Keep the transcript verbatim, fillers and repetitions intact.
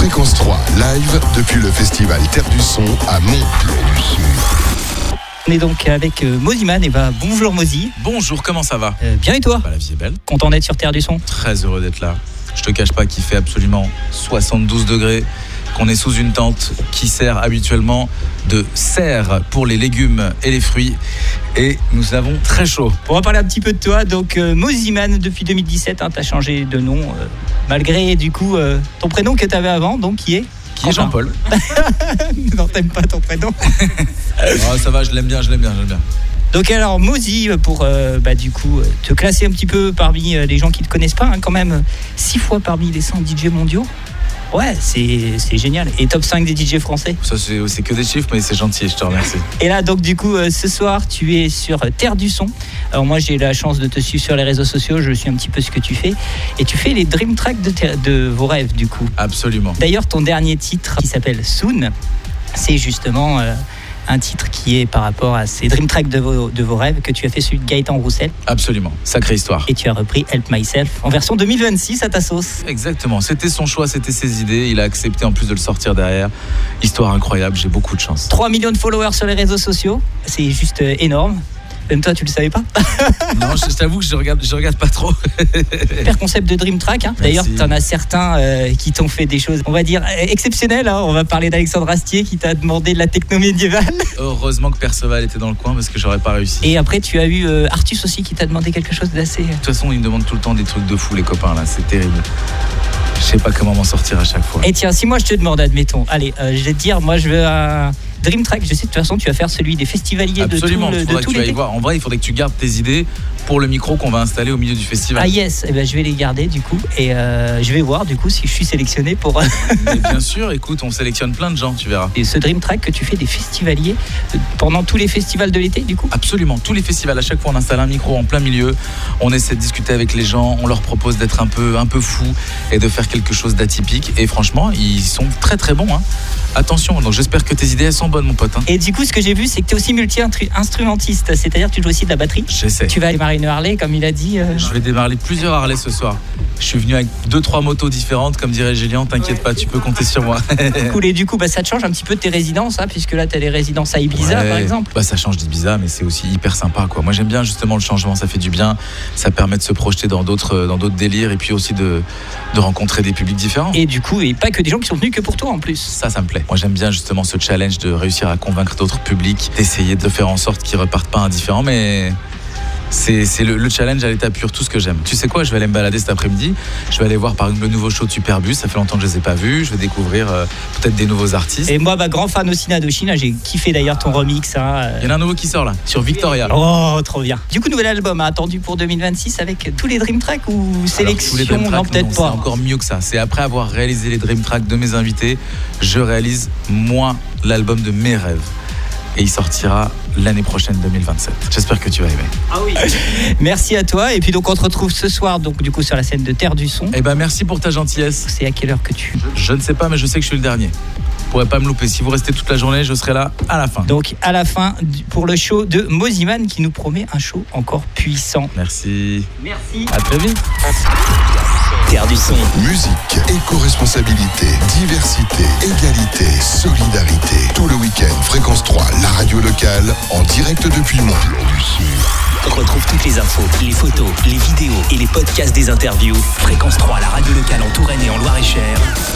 Fréquence trois, live depuis le festival Terre du Son à Mont. On est donc avec euh, Mosiman. Et bah bonjour Mosi. Bonjour, comment ça va? euh, Bien et toi? Bah, la vie est belle. Content d'être sur Terre du Son? Très heureux d'être là. Je te cache pas qu'il fait absolument soixante-douze degrés, qu'on est sous une tente qui sert habituellement de serre pour les légumes et les fruits. Et nous avons très chaud. On va parler un petit peu de toi. Donc euh, Mosiman, depuis deux mille dixsept, hein, tu as changé de nom, euh, malgré du coup euh, ton prénom que tu avais avant, donc qui est Qui est Jean-Paul. Non, t'aimes pas ton prénom. Oh, ça va, je l'aime bien, je l'aime bien, je l'aime bien. Donc alors Mosi, pour euh, bah, du coup te classer un petit peu parmi euh, les gens qui te connaissent pas, hein, quand même six fois parmi les cent D J mondiaux. Ouais, c'est, c'est génial. Et top cinq des D J français. Ça, c'est, c'est que des chiffres, mais c'est gentil, je te remercie. Et là, donc, du coup, euh, ce soir, tu es sur Terre du Son. Alors, moi, j'ai la chance de te suivre sur les réseaux sociaux. Je suis un petit peu ce que tu fais. Et tu fais les dream tracks de, ter- de vos rêves, du coup. Absolument. D'ailleurs, ton dernier titre, qui s'appelle Soon, c'est justement euh, un titre qui est par rapport à ces dream tracks de vos, de vos rêves que tu as fait celui de Gaëtan Roussel. Absolument. Sacrée histoire. Et tu as repris Help Myself en version deux mille vingt-six à ta sauce. Exactement. C'était son choix, c'était ses idées. Il a accepté en plus de le sortir derrière. Histoire incroyable, j'ai beaucoup de chance. trois millions de followers sur les réseaux sociaux. C'est juste euh, énorme. Même toi, tu le savais pas? Non, je t'avoue que je regarde, je regarde pas trop. Super concept de Dream Track. Hein. D'ailleurs, tu en as certains euh, qui t'ont fait des choses, on va dire, exceptionnelles. Hein. On va parler d'Alexandre Astier qui t'a demandé de la techno médiévale. Heureusement que Perceval était dans le coin parce que j'aurais pas réussi. Et après, tu as eu euh, Artus aussi qui t'a demandé quelque chose d'assez. De toute façon, ils me demandent tout le temps des trucs de fou, les copains, là. C'est terrible. Je sais pas comment m'en sortir à chaque fois. Et tiens, si moi je te demande, admettons, allez, euh, je vais te dire, moi je veux un Dream Track. Je sais de toute façon, tu vas faire celui des festivaliers. Absolument, de tout, le, de que tout tu ailles l'été. voir. En vrai, il faudrait que tu gardes tes idées pour le micro qu'on va installer au milieu du festival. Ah yes, eh ben, je vais les garder du coup. Et euh, je vais voir du coup si je suis sélectionné pour. Mais bien sûr, écoute, on sélectionne plein de gens, tu verras. Et ce Dream Track que tu fais des festivaliers euh, pendant tous les festivals de l'été du coup? Absolument, tous les festivals, à chaque fois on installe un micro en plein milieu, on essaie de discuter avec les gens, on leur propose d'être un peu, un peu fous et de faire quelque chose d'atypique. Et franchement, ils sont très très bons. Hein. Attention, donc j'espère que tes idées elles sont bonnes, mon pote. Hein. Et du coup, ce que j'ai vu, c'est que tu es aussi multi-instrumentiste, c'est-à-dire que tu joues aussi de la batterie. J'essaie. Tu vas démarrer une Harley, comme il a dit. Euh... Je vais démarrer plusieurs Harley ce soir. Je suis venu avec deux trois motos différentes, comme dirait Julien. T'inquiète pas, tu peux compter sur moi. Cool. Et du coup, bah, ça te change un petit peu de tes résidences, hein, puisque là, tu as les résidences à Ibiza, ouais, par exemple. Bah, ça change d'Ibiza, mais c'est aussi hyper sympa, quoi. Moi, j'aime bien justement le changement, ça fait du bien. Ça permet de se projeter dans d'autres, dans d'autres délires et puis aussi de, de rencontrer des publics différents. Et du coup, et pas que des gens qui sont venus que pour toi en plus. Ça, ça me plaît. Moi, j'aime bien justement ce challenge de réussir à convaincre d'autres publics, d'essayer de faire en sorte qu'ils repartent pas indifférents, mais c'est, c'est le, le challenge à l'état pur, tout ce que j'aime. Tu sais quoi, je vais aller me balader cet après-midi, je vais aller voir par exemple le nouveau show de Superbus, ça fait longtemps que je les ai pas vus, je vais découvrir euh, peut-être des nouveaux artistes. Et moi, bah, grand fan aussi d'Indochine, j'ai kiffé d'ailleurs ton remix. Hein. Il y en a un nouveau qui sort là, sur Victoria. Oh, trop bien. Du coup, nouvel album hein, attendu pour deux mille vingt-six avec tous les Dream Tracks ou sélection? Alors, tous les Dream Tracks, non, peut-être non, pas. C'est encore mieux que ça. C'est après avoir réalisé les Dream Tracks de mes invités, je réalise moi l'album de mes rêves. Et il sortira l'année prochaine deux mille vingt-sept. J'espère que tu vas aimer. Ah oui. Merci à toi. Et puis donc on te retrouve ce soir donc du coup sur la scène de Terre du Son. Eh ben merci pour ta gentillesse. C'est à quelle heure que tu... Je ne sais pas, mais je sais que je suis le dernier. Vous pourrez pas me louper. Si vous restez toute la journée, je serai là à la fin. Donc à la fin pour le show de Mosiman qui nous promet un show encore puissant. Merci. Merci. À très vite. Terre du Son. Musique, éco-responsabilité, diversité, égalité, solidarité. Tout le week-end, Fréquence trois, la radio locale, en direct depuis Mont. Retrouve toutes les infos, les photos, les vidéos et les podcasts des interviews. Fréquence trois, la radio locale en Touraine et en Loir-et-Cher.